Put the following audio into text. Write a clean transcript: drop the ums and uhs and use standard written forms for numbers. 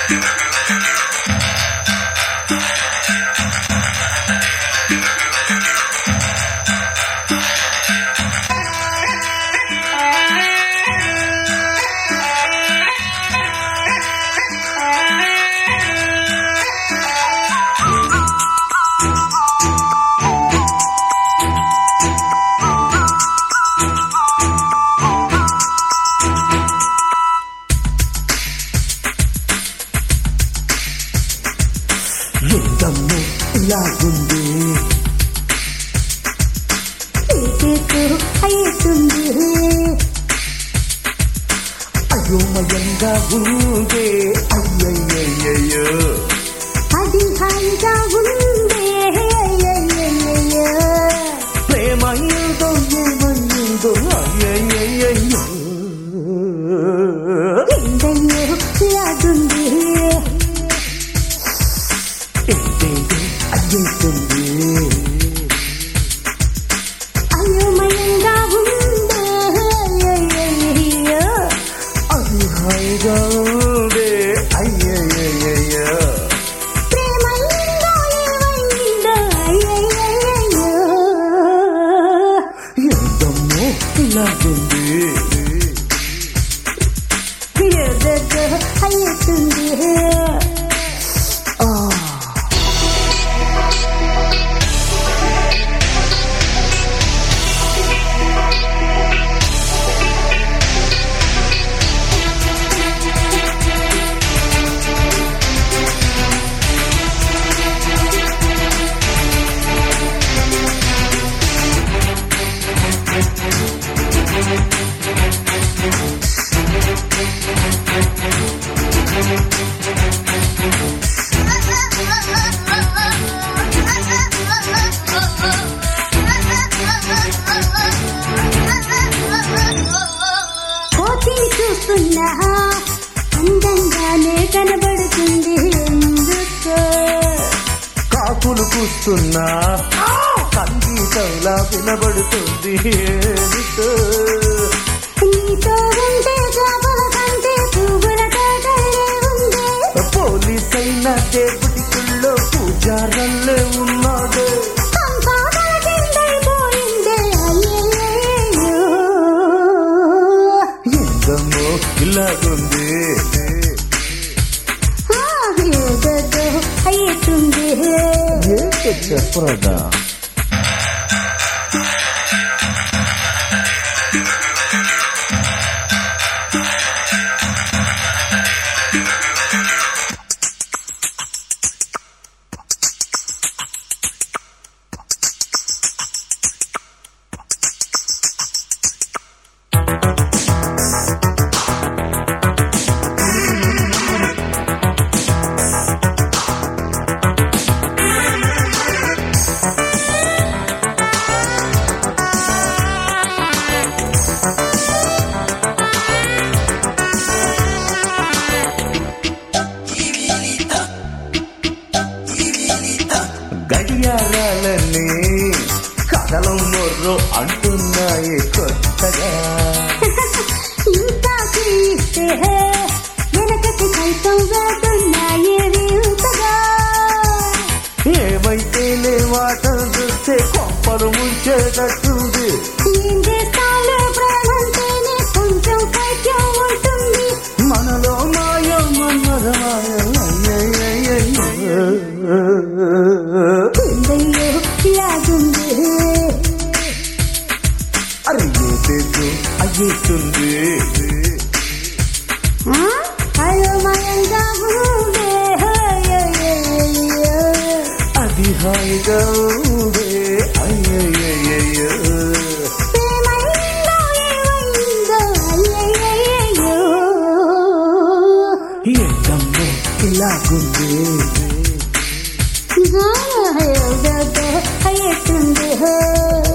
యుద్ధము ఇలాగుంది అవుతుంది అయోమయంగా ఉంది అయ్యయ్యయ్యో అది హాయిగా ఉంది ప్రేమయ్యదో ఏమయ్యదో అయ్యయ్యయ్యో ఎందయ్యో లాగుంది ఏంటేంటి అయ్యేస్తుంది అయోమయంగా ఉంది అది హాయిగా ఉంది అయ్యయ్యయ్యో ప్రేమైందో ఏమైందో అయ్యయ్యయ్యో యుద్ధము ఇలాగుంది ఏదేదో అవుతుంది కోతిని చూస్తున్నా అందంగానే కనబడుతుంది ఎందుకో కాకులు కూస్తున్నా సంగీతంలా వినబడుతుంది ఏమిటో నీతో ఉంటే జాబుల కంటే పువ్వుల తోటలే ఉంది పోలీస్ అయిన దేవుడికుల్లో పూజారల్లే ఉన్నాడు సంపాదన కిందైపోయిందే అయ్యయ్యయ్యో యుద్ధము ఇలాగుంది ఏదేదో అవుతుంది ఏంటో చెప్పరాదా గడియారాలన్నీ కథలం మొర్రో అంటున్నాయి కొత్తగా ఇంకా తీస్తే వెనకటి సైతం వెళ్తున్నాయి వింతగా ఏమైతేనే వాట చూస్తే కొంపలు ముంచేటట్టుంది ఏం చేస్తాలో ప్రేమంటేనే కొంచెం పైత్యం ఉంటుంది మనలో మాయం మన్మధమాయం అయ్యయ్యయ్యో ఎందయ్యో లాగుంది అరే ఏదేదో అయ్యేస్తుంది అయోమయంగా ఉంది అది హాయిగా ఉంది అయ్యయ్యయ్యో ప్రేమైందో ఏమైందో అయ్యయ్యయ్యో ఏంటమ్మో ఇలాగుంది ఏదేదో అవుతుంది